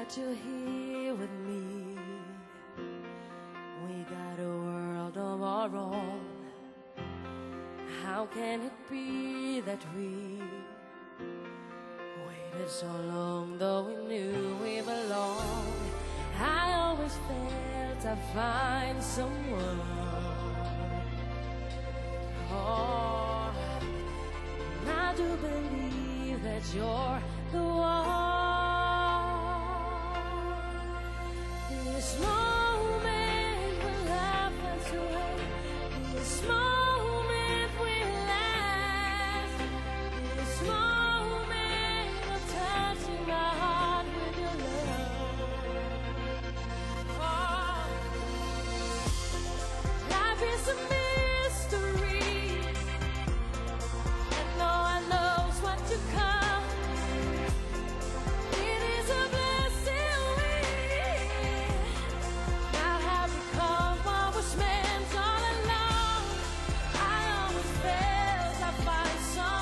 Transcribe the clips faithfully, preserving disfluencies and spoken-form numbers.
that you're here with me. We got a world of our own. How can it be that we waited so long, though we knew we belonged? I always felt I'd find someone. Oh, and I do believe that you're the one. This moment will laugh us away. This moment will last. This moment of touching my heart with your love. Oh, life is a mystery, and no one knows what to come. It is a blessing we now have become what was meant all along. I always felt I'd find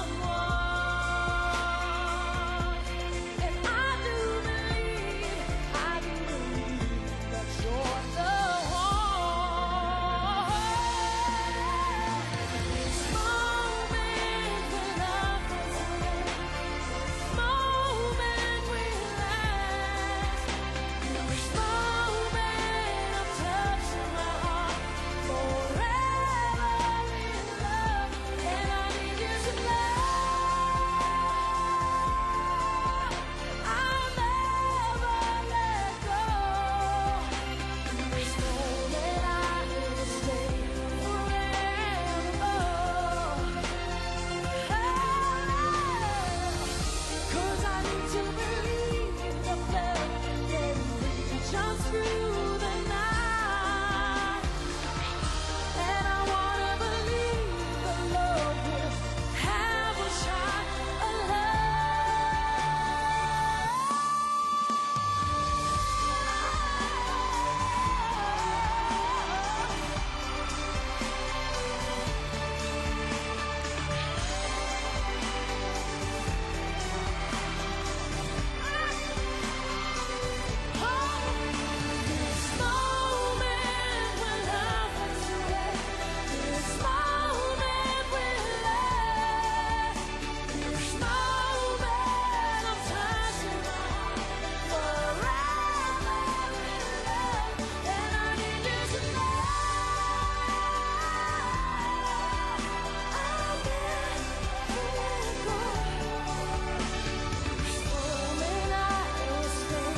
someone, and I do believe, I do believe that you're the one. This moment will love us away. Moment will last. This moment of touching my heart forever in love, and I need you to know I'll never let go. This moment I will stay forever. Cause I need to believe the blood that reaches through the night, and I wanna believe the love will have a shot of This moment will love us away. This moment will last. This moment of touching my heart forever in love, and I need you to know I'll never let go. This moment I will stay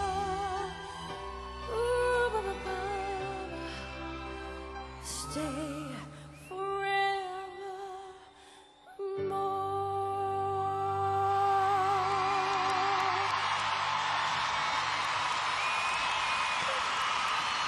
forevermore. Ooh, ba, ba, ba, ba. Stay